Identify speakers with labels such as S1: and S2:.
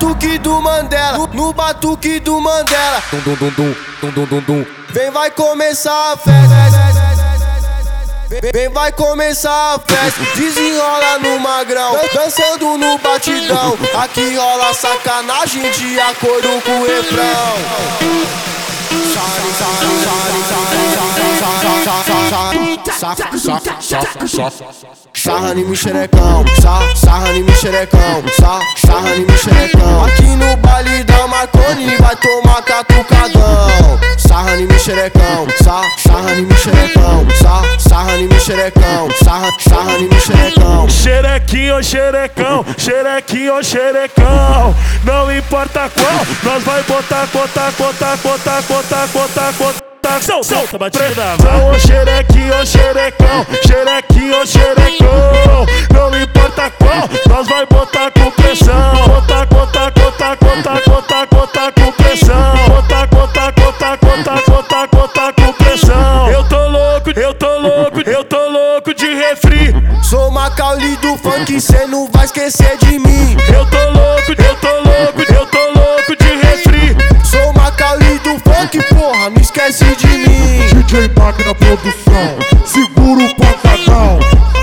S1: batuque do Mandela, no batuque do Mandela.
S2: Dum dum dum dum dum dum dum dum.
S1: Vem, vai começar a festa. Vem, vai começar a festa. Desenrola no magrão, dançando no batidão. Aqui rola sacanagem de acordo com o refrão. Sarra em xerecão, sarra em xerecão, sarra em xerecão. Aqui no baile da Marconi vai tomar catucadão. Sarra em xerecão, sarra em xerecão, sarra em xerecão, sarra em xerecão.
S3: Xerequinho, xerecão, xerequinho, xerecão. Não importa qual, nós vai botar. Solta, batida, vai. Xerequinho, xerecão, xerequinho, xerecão. Não importa qual, nós vai botar com pressão. Botar com pressão. Botar com pressão. Eu tô louco de refri.
S1: Sou Macaulay do funk, cê não vai esquecer de mim.
S3: Eu tô louco de refri.
S1: Sou Macaulay do funk, porra, não esquece de mim.
S4: DJ Mac na produção, segura o pancadão.